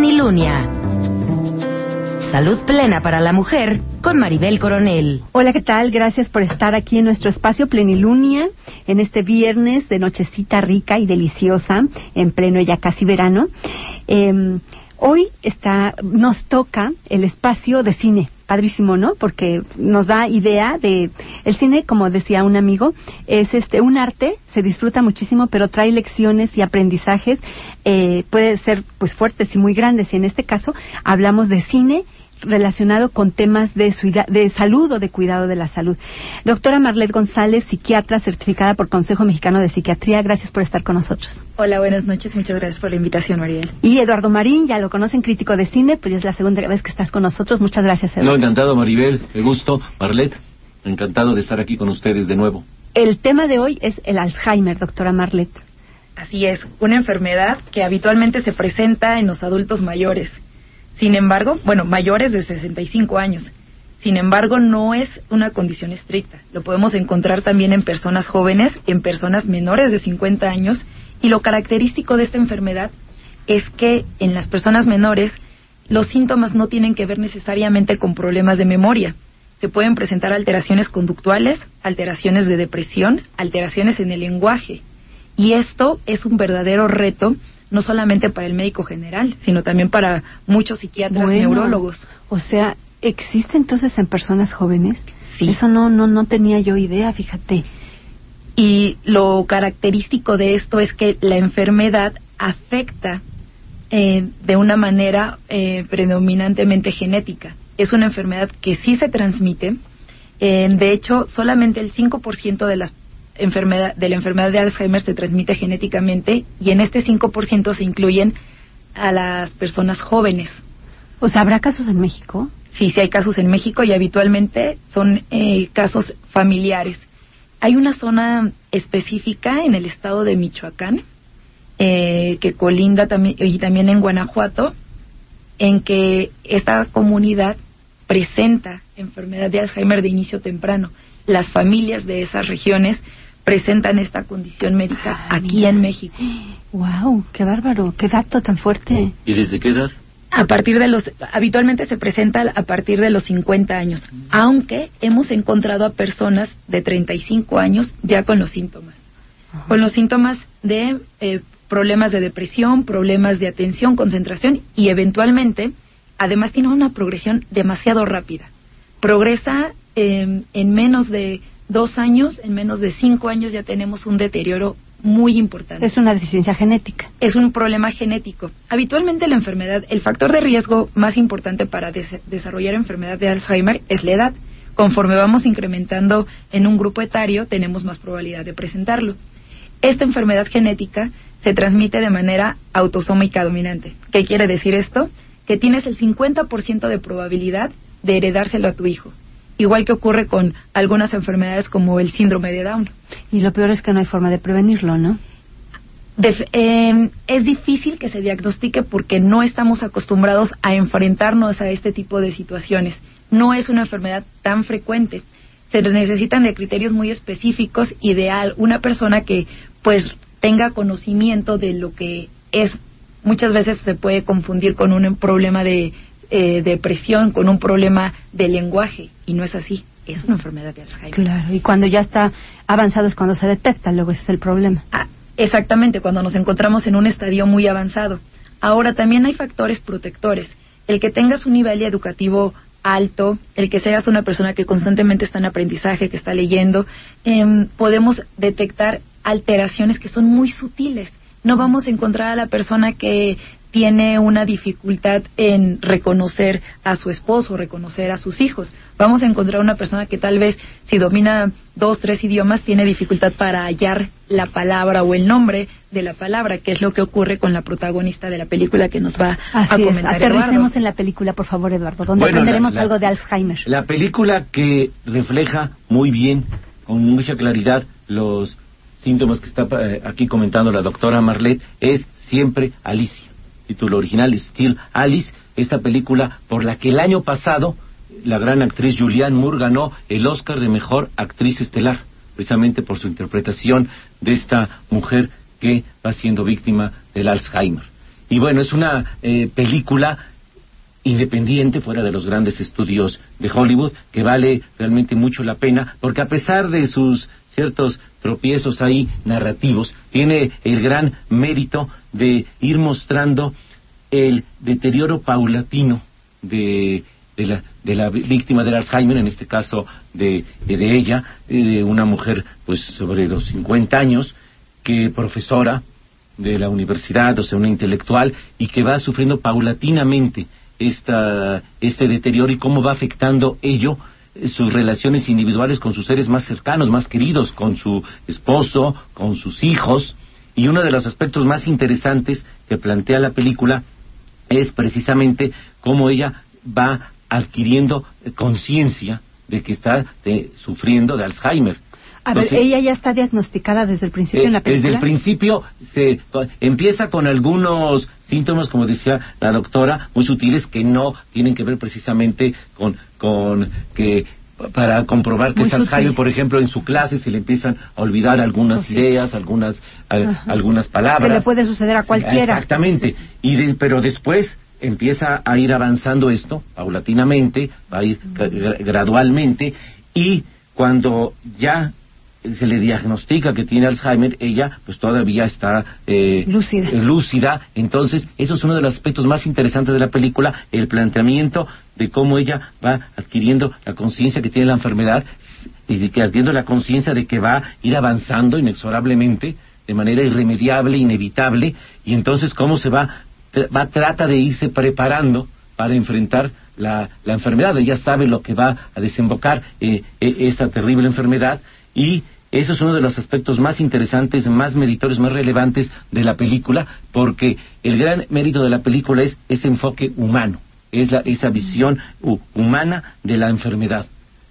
Plenilunia. Salud plena para la mujer con Maribel Coronel. Hola, ¿qué tal? Gracias por estar aquí en nuestro espacio Plenilunia en este viernes de nochecita rica y deliciosa, en pleno ya casi verano. Hoy nos toca el espacio de cine. Padrísimo, ¿no? Porque nos da idea de el cine, como decía un amigo, es un arte, se disfruta muchísimo, pero trae lecciones y aprendizajes, puede ser pues fuertes y muy grandes. Y en este caso hablamos de cine relacionado con temas de salud o de cuidado de la salud. Doctora Marlet González, psiquiatra certificada por Consejo Mexicano de Psiquiatría, gracias por estar con nosotros. Hola, buenas noches, muchas gracias por la invitación, Mariel. Y Eduardo Marín, ya lo conocen, crítico de cine, pues ya es la segunda vez que estás con nosotros. Muchas gracias, Eduardo. No, encantado, Maribel, qué gusto. Marlet, encantado de estar aquí con ustedes de nuevo. El tema de hoy es el Alzheimer, doctora Marlet. Así es, una enfermedad que habitualmente se presenta en los adultos mayores. Sin embargo, mayores de 65 años. Sin embargo, no es una condición estricta. Lo podemos encontrar también en personas jóvenes, en personas menores de 50 años. Y lo característico de esta enfermedad es que en las personas menores los síntomas no tienen que ver necesariamente con problemas de memoria. Se pueden presentar alteraciones conductuales, alteraciones de depresión, alteraciones en el lenguaje. Y esto es un verdadero reto, no solamente para el médico general, sino también para muchos psiquiatras, neurólogos. O sea, ¿existe entonces en personas jóvenes? Sí. Eso no tenía yo idea, fíjate. Y lo característico de esto es que la enfermedad afecta de una manera predominantemente genética. Es una enfermedad que sí se transmite. De hecho, solamente el 5% de la enfermedad de Alzheimer se transmite genéticamente, y en este 5% se incluyen a las personas jóvenes. O sea, ¿habrá casos en México? Sí hay casos en México, y habitualmente son casos familiares. Hay una zona específica en el estado de Michoacán, que colinda también en Guanajuato, en que esta comunidad presenta enfermedad de Alzheimer de inicio temprano. Las familias de esas regiones presentan esta condición médica aquí en México. ¡Wow! ¡Qué bárbaro! ¡Qué dato tan fuerte! ¿Y desde qué edad? Habitualmente se presenta a partir de los 50 años, aunque hemos encontrado a personas de 35 años ya con los síntomas. Ajá. Con los síntomas de problemas de depresión, problemas de atención, concentración, y eventualmente, además, tiene una progresión demasiado rápida. Progresa en menos de 2 años, en menos de 5 años ya tenemos un deterioro muy importante. Es una deficiencia genética. Es un problema genético. Habitualmente la enfermedad, el factor de riesgo más importante para desarrollar enfermedad de Alzheimer es la edad. Conforme vamos incrementando en un grupo etario, tenemos más probabilidad de presentarlo. Esta enfermedad genética se transmite de manera autosómica dominante. ¿Qué quiere decir esto? Que tienes el 50% de probabilidad de heredárselo a tu hijo. Igual que ocurre con algunas enfermedades como el síndrome de Down. Y lo peor es que no hay forma de prevenirlo, ¿no? Es difícil que se diagnostique porque no estamos acostumbrados a enfrentarnos a este tipo de situaciones. No es una enfermedad tan frecuente. Se necesitan de criterios muy específicos y de una persona que pues tenga conocimiento de lo que es. Muchas veces se puede confundir con un problema de depresión, con un problema de lenguaje, y no es así, es una enfermedad de Alzheimer. Claro, y cuando ya está avanzado es cuando se detecta, luego ese es el problema. Exactamente, cuando nos encontramos en un estadio muy avanzado. Ahora, también hay factores protectores. El que tengas un nivel educativo alto, el que seas una persona que constantemente está en aprendizaje, que está leyendo, podemos detectar alteraciones que son muy sutiles. No vamos a encontrar a la persona que tiene una dificultad en reconocer a su esposo, reconocer a sus hijos. Vamos a encontrar una persona que tal vez, si domina 2, 3 idiomas, tiene dificultad para hallar la palabra o el nombre de la palabra, que es lo que ocurre con la protagonista de la película que nos va a comentar Eduardo. Aterricemos en la película, por favor, Eduardo, donde aprenderemos algo de Alzheimer. La película que refleja muy bien, con mucha claridad, los síntomas que está aquí comentando la doctora Marlet, es Siempre Alicia. Título original, Still Alice, esta película por la que el año pasado la gran actriz Julianne Moore ganó el Oscar de Mejor Actriz Estelar, precisamente por su interpretación de esta mujer que va siendo víctima del Alzheimer. Y bueno, es una película independiente, fuera de los grandes estudios de Hollywood, que vale realmente mucho la pena, porque a pesar de sus ciertos tropiezos ahí narrativos, tiene el gran mérito de ir mostrando el deterioro paulatino de la víctima del Alzheimer, en este caso de ella, una mujer pues sobre los 50 años, que profesora de la universidad, o sea, una intelectual, y que va sufriendo paulatinamente este deterioro, y cómo va afectando ello sus relaciones individuales con sus seres más cercanos, más queridos, con su esposo, con sus hijos. Y uno de los aspectos más interesantes que plantea la película es precisamente cómo ella va adquiriendo conciencia de que está sufriendo de Alzheimer. Entonces, ella ya está diagnosticada desde el principio en la película. Desde el principio se empieza con algunos síntomas, como decía la doctora, muy sutiles, que no tienen que ver precisamente con que para comprobar que muy es Alzheimer, sutiles. Por ejemplo, en su clase se le empiezan a olvidar algunas ideas, algunas palabras. Que le puede suceder a cualquiera. Exactamente. Pero después empieza a ir avanzando esto paulatinamente, va a ir gradualmente, y cuando ya se le diagnostica que tiene Alzheimer, ella pues todavía está lúcida. Entonces, eso es uno de los aspectos más interesantes de la película, el planteamiento de cómo ella va adquiriendo la conciencia que tiene la enfermedad, y adquiriendo la conciencia de que va a ir avanzando inexorablemente, de manera irremediable, inevitable, y entonces cómo trata de irse preparando para enfrentar la enfermedad. Ella sabe lo que va a desembocar esta terrible enfermedad, y eso es uno de los aspectos más interesantes, más meritorios, más relevantes de la película, porque el gran mérito de la película es ese enfoque humano, es esa visión humana de la enfermedad.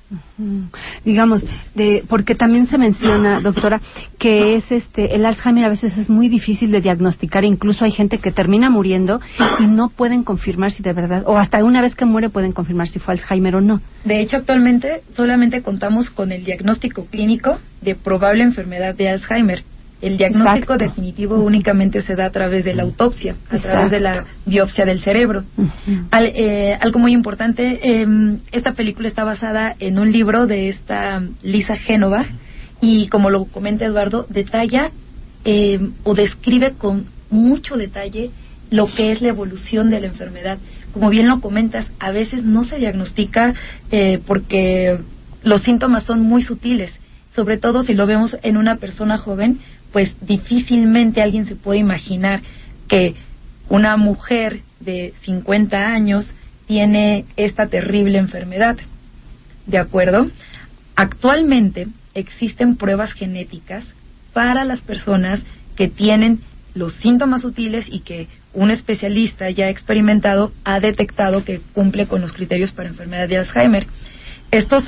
Digamos, porque también se menciona, doctora, que es el Alzheimer a veces es muy difícil de diagnosticar, incluso hay gente que termina muriendo y no pueden confirmar si de verdad, o hasta una vez que muere pueden confirmar si fue Alzheimer o no. De hecho, actualmente solamente contamos con el diagnóstico clínico de probable enfermedad de Alzheimer. El diagnóstico definitivo únicamente se da a través de la autopsia, a través de la biopsia del cerebro. Algo muy importante, esta película está basada en un libro de esta Lisa Genova, y como lo comenta Eduardo, detalla o describe con mucho detalle lo que es la evolución de la enfermedad. Como bien lo comentas, a veces no se diagnostica porque los síntomas son muy sutiles, sobre todo si lo vemos en una persona joven, pues difícilmente alguien se puede imaginar que una mujer de 50 años tiene esta terrible enfermedad. ¿De acuerdo? Actualmente existen pruebas genéticas para las personas que tienen los síntomas sutiles y que un especialista ya experimentado ha detectado que cumple con los criterios para enfermedad de Alzheimer. Estos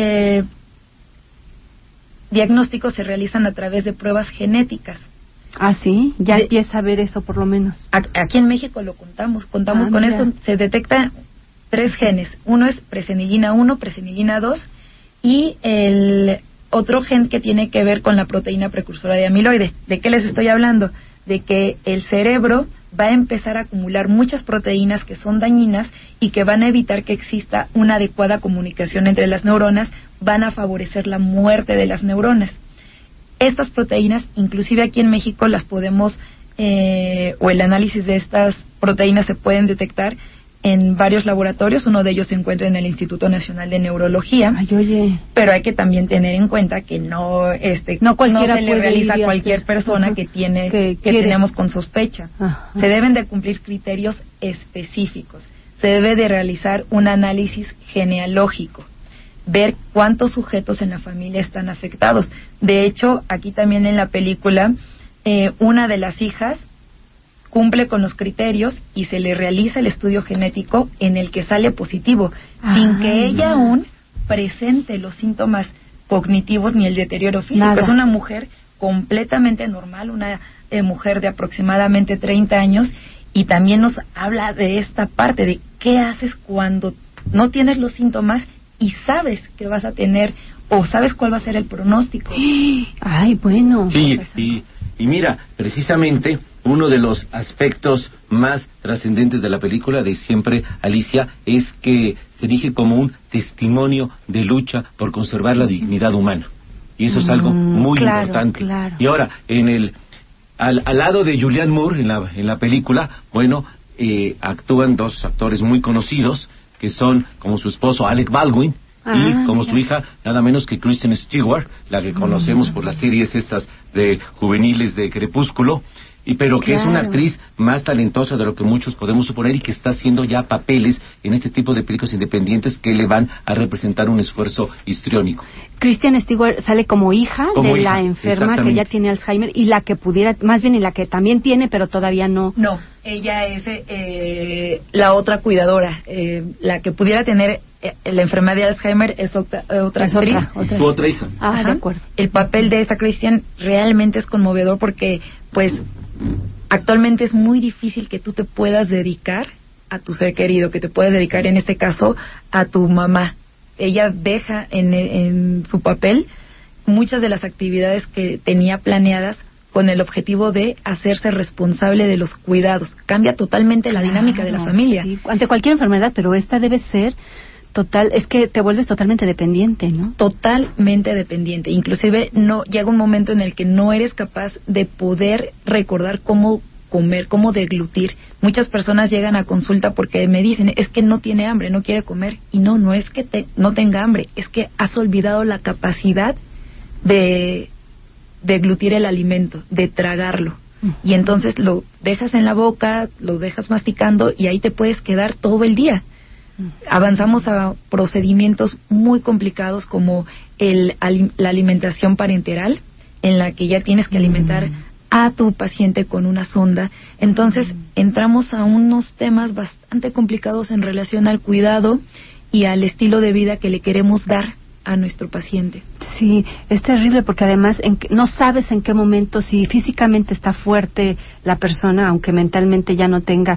diagnósticos se realizan a través de pruebas genéticas. Ah, sí, ya empieza a ver eso por lo menos. Aquí en México lo contamos con mira. Eso. Se detecta 3 genes. Uno es presenilina 1, presenilina 2 y el otro gen que tiene que ver con la proteína precursora de amiloide. ¿De qué les estoy hablando? De que el cerebro va a empezar a acumular muchas proteínas que son dañinas y que van a evitar que exista una adecuada comunicación entre las neuronas, van a favorecer la muerte de las neuronas. Estas proteínas, inclusive aquí en México las podemos, o el análisis de estas proteínas se pueden detectar en varios laboratorios. Uno de ellos se encuentra en el Instituto Nacional de Neurología. Ay, oye. Pero hay que también tener en cuenta que no se le realiza a cualquier persona que tenemos con sospecha. Ajá. Se deben de cumplir criterios específicos. Se debe de realizar un análisis genealógico, ver cuántos sujetos en la familia están afectados. De hecho, aquí también en la película, una de las hijas cumple con los criterios y se le realiza el estudio genético en el que sale positivo, sin que ella aún presente los síntomas cognitivos ni el deterioro físico. Nada. Es una mujer completamente normal, una mujer de aproximadamente 30 años, y también nos habla de esta parte de qué haces cuando no tienes los síntomas y sabes que vas a tener, o sabes cuál va a ser el pronóstico. Ay, bueno. Sí, y mira, precisamente uno de los aspectos más trascendentes de la película de Siempre Alicia es que se erige como un testimonio de lucha por conservar la dignidad humana. Y eso es algo muy importante. Claro. Y ahora, al lado de Julianne Moore en la película, bueno, actúan dos actores muy conocidos, que son como su esposo Alec Baldwin, y como su hija, nada menos que Kristen Stewart, la que conocemos por las series estas de juveniles de Crepúsculo, pero que es una actriz más talentosa de lo que muchos podemos suponer y que está haciendo ya papeles en este tipo de películas independientes que le van a representar un esfuerzo histriónico. Kristen Stewart sale como hija de la enferma que ya tiene Alzheimer y la que pudiera, más bien y la que también tiene, pero todavía no. No, ella es la otra cuidadora, la que pudiera tener la enfermedad de Alzheimer es otra actriz. Tu otra hija. De acuerdo. El papel de esta Kristen realmente es conmovedor porque, pues, actualmente es muy difícil que tú te puedas dedicar a tu ser querido, que te puedas dedicar, en este caso, a tu mamá. Ella deja en su papel muchas de las actividades que tenía planeadas con el objetivo de hacerse responsable de los cuidados. Cambia totalmente la dinámica de la familia. Sí, ante cualquier enfermedad, pero esta debe ser total, es que te vuelves totalmente dependiente, ¿no? Totalmente dependiente. Inclusive llega un momento en el que no eres capaz de poder recordar cómo comer, cómo deglutir. Muchas personas llegan a consulta porque me dicen, es que no tiene hambre, no quiere comer. Y no es que no tenga hambre, es que has olvidado la capacidad de deglutir el alimento, de tragarlo. Y entonces lo dejas en la boca, lo dejas masticando y ahí te puedes quedar todo el día. Avanzamos a procedimientos muy complicados como la alimentación parenteral, en la que ya tienes que alimentar a tu paciente con una sonda. Entonces entramos a unos temas bastante complicados en relación al cuidado y al estilo de vida que le queremos dar a nuestro paciente. Sí, es terrible porque además no sabes en qué momento, si físicamente está fuerte la persona, aunque mentalmente ya no tenga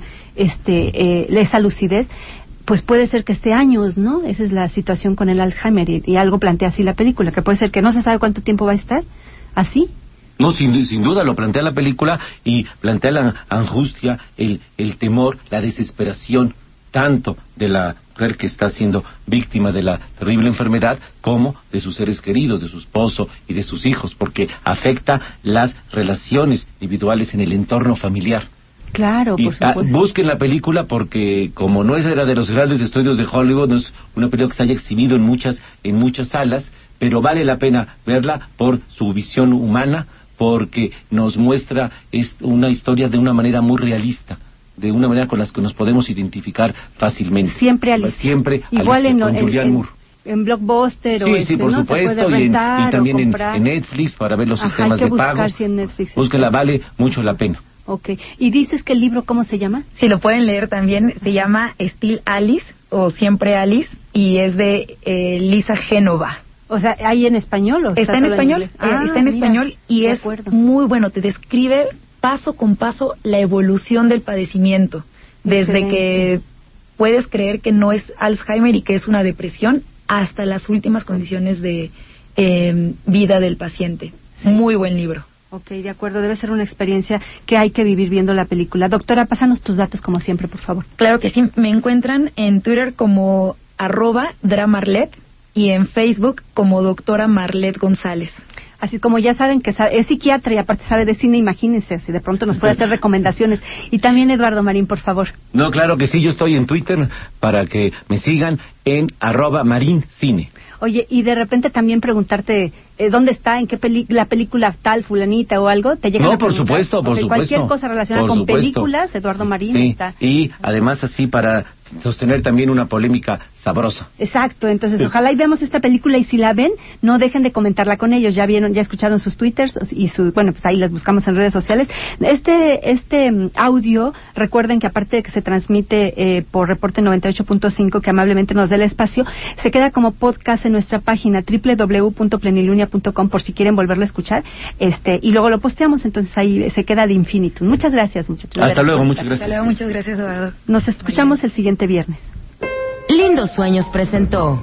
esa lucidez, pues puede ser que esté años, ¿no? Esa es la situación con el Alzheimer y algo plantea así la película, que puede ser que no se sabe cuánto tiempo va a estar así. No, sin duda lo plantea la película y plantea la angustia, el temor, la desesperación, tanto de la mujer que está siendo víctima de la terrible enfermedad como de sus seres queridos, de su esposo y de sus hijos, porque afecta las relaciones individuales en el entorno familiar. Claro, por supuesto. Busquen la película porque como no era de los grandes estudios de Hollywood, no es una película que se haya exhibido en muchas salas, pero vale la pena verla por su visión humana, porque nos muestra una historia de una manera muy realista, de una manera con la que nos podemos identificar fácilmente. Siempre Alicia. Siempre igual Alicia, con Julianne Moore. En Blockbuster sí, por supuesto, y también en Netflix para ver los sistemas de pago. Si en Netflix. Búsquela, vale mucho la pena. Okay. ¿Y dices que el libro cómo se llama? Sí, lo pueden leer también. Se llama Still Alice o Siempre Alice y es de Lisa Génova. O sea, ¿hay en español? Está en español. Está en español y es muy bueno. Te describe paso con paso la evolución del padecimiento. Desde que puedes creer que no es Alzheimer y que es una depresión hasta las últimas condiciones de vida del paciente. Sí. Muy buen libro. Ok, de acuerdo, debe ser una experiencia que hay que vivir viendo la película. Doctora, pásanos tus datos como siempre, por favor. Claro que sí, me encuentran en Twitter como @dramarlet y en Facebook como doctora Marlet González. Así como ya saben que es psiquiatra y aparte sabe de cine, imagínense, si de pronto nos puede hacer recomendaciones. Y también Eduardo Marín, por favor. No, claro que sí, yo estoy en Twitter para que me sigan en @marincine. Oye, y de repente también preguntarte dónde está, en qué la película tal, fulanita o algo, te llegan a por supuesto, por supuesto. Cualquier cosa relacionada con películas, Eduardo Marín está. Y además así para sostener también una polémica sabrosa. Exacto, entonces ojalá y veamos esta película y si la ven, no dejen de comentarla con ellos. Ya escucharon sus twitters y bueno, pues ahí las buscamos en redes sociales. Este audio, recuerden que aparte de que se transmite por Reporte 98.5, que amablemente nos da el espacio, se queda como podcast en nuestra página www.plenilunia.com por si quieren volverlo a escuchar, y luego lo posteamos, entonces ahí se queda de infinitum. Muchas gracias, muchachos. Hasta luego, muchas gracias. Hasta luego, muchas gracias, Eduardo. Nos escuchamos el siguiente viernes. Lindos Sueños presentó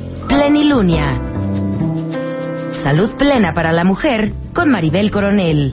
Plenilunia. Salud plena para la mujer con Maribel Coronel.